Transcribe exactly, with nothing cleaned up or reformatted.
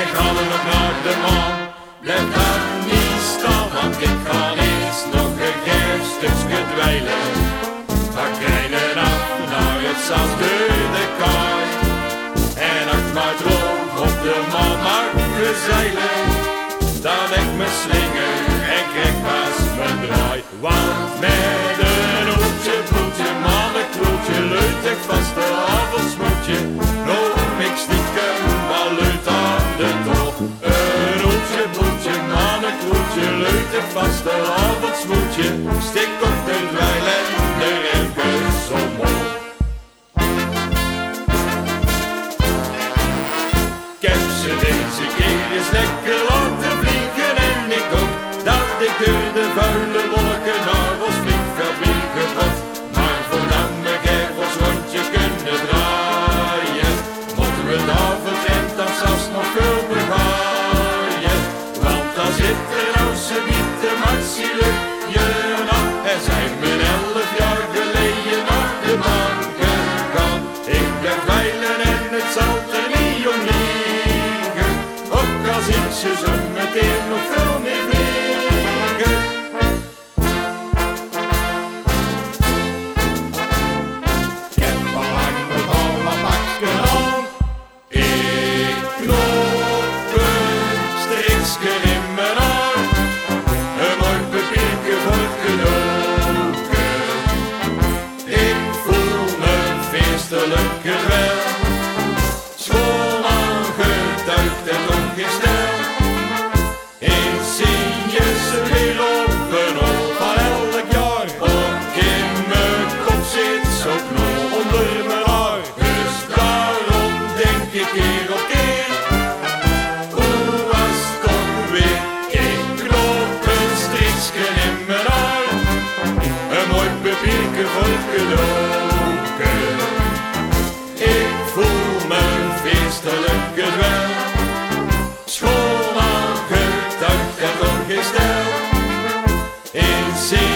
wij gaan er nog naar de maan. Blijf daar niet staan, want ik ga eerst nog een gerstukje dweilen. Van Krijnen af naar het zand door de kaai. En acht maar droog op de maan mag gezeilen. Dan ik me slinger en krijg pas mijn draai. Want met een ootje, bloedje, mannenklootje, leut ik vast de avondsmoedje. Nog niks stiekem, maar leut aan de toog. Een ootje, bloedje, mannenklootje, leut ik vast de avondsmoedje. Stik op de dweil en de remkes omhoog. Ik heb ze deze keer eens lekker laten vliegen en ik hoop dat ik door de vuile wolken naar ons vliegveld gepot. Maar voordat we Gervels rondje kunnen draaien, moeten we daar vertrend dan zelfs nog veel begaaien. Want dan zit er nou zoiets de Maxi-luchtje af. Er zijn me elf jaar geleden naar de maan gegaan. Ik blijf dweilen en het zal er niet om liegen. Ook als ik ze zo meteen nog veel meer vliegen. Ik heb al lang met alle bakken aan. Ik knoop een striksje in mijn arm. Een mooi papiertje voor gedoken. Ik voel me feestelijk wel. Schoon aangetuigd en ongesteld. In Sinjes weer op een hol van elk jaar. Ook in mijn kop zit zo knol onder mijn haar. Dus daarom denk ik keer op keer. Hoe was het toch weer? Ik knoop een striksje in mijn haar. Een mooi papiertje voor gedoken. Ik voel me feestelijk wel. Schoon aangetuigd en ongesteld. In zee